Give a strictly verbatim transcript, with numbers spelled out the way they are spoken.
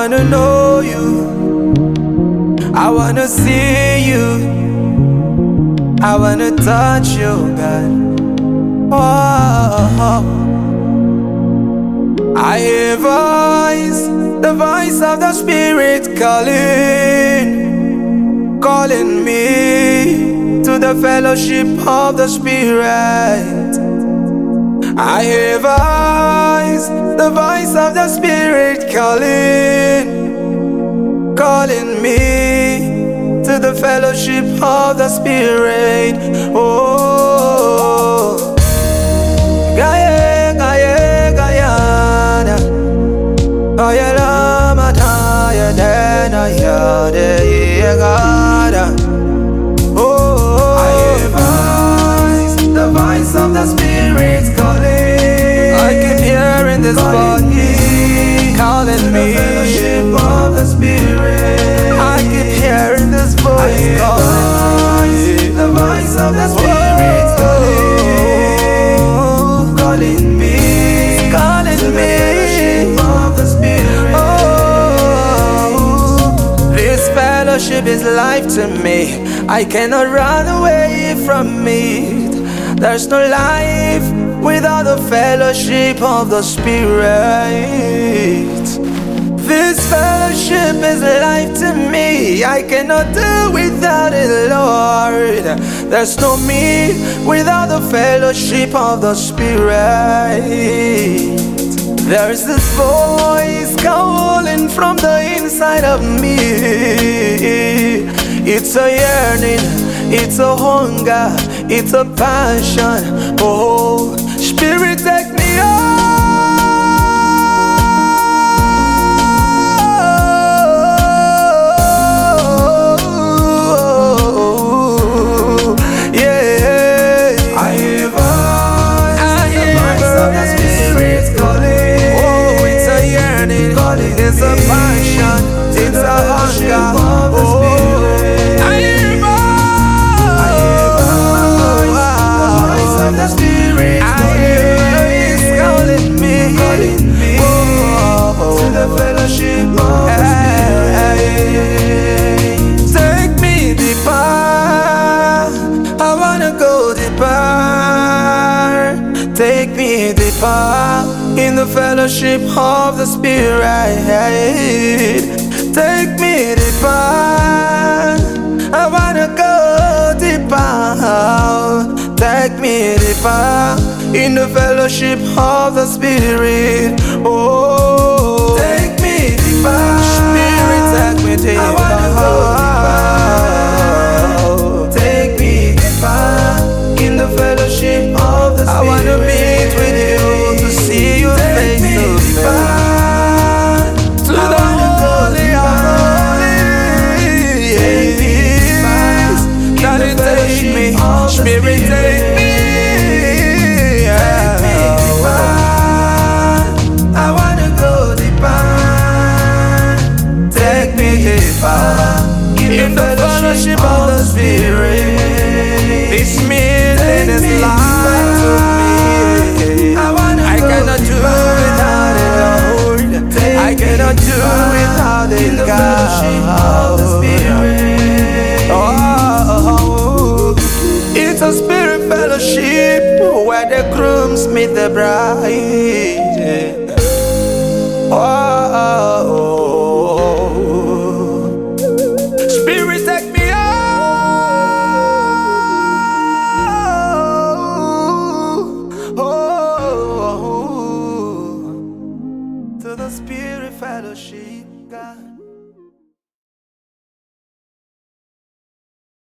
wanna know you, I wanna see you, I wanna touch you, God. Oh, I hear voice, the voice of the Spirit calling, calling me to the fellowship of the Spirit. I hear voice, the voice of the Spirit calling, calling me to the fellowship of the Spirit. Oh, Gaia, Gaia, Gaiana, Gaia Lama, Gaia Dena, Yada, Yagada. Oh, I hear voice, the voice of the Spirit calling. I can hear in this body calling me. The fellowship of the Spirit. I can hear in this voice calling me. The voice of the Spirit calling, calling me, calling me. The fellowship of the Spirit. Oh, this fellowship is life to me. I cannot run away from it. There's no life without the fellowship of the Spirit. This fellowship is life to me. I cannot do without it, Lord. There's no me without the fellowship of the Spirit. There's this voice calling from the inside of me. It's a yearning, it's a hunger, it's a passion. Oh, Spirit, take me on. It's a passion, it's a hunger. Oh, I hear the voice of the Spirit. I hear it's calling me, calling me to the fellowship of the Spirit. Take me deeper, I wanna go deeper. Take me deeper in the fellowship of the Spirit. Take me deeper, I wanna go deeper. Take me deeper in the fellowship of the Spirit. Oh, take me deeper, Spirit, take me deeper. I wanna go deeper. Take me deeper in the fellowship of the Spirit. I wanna meet with you to see you face to face. To the holy, holy, yes. God, it take me, Spirit, take me. Yeah. I wanna go deeper. Take me deeper in the fellowship of the Spirit. This meaning is life to me. I cannot do without it, Lord. I cannot do without it, God. Oh, it's a spirit fellowship where the grooms meet the bride. Oh, Spirit, take me to the Spirit fellowship, God.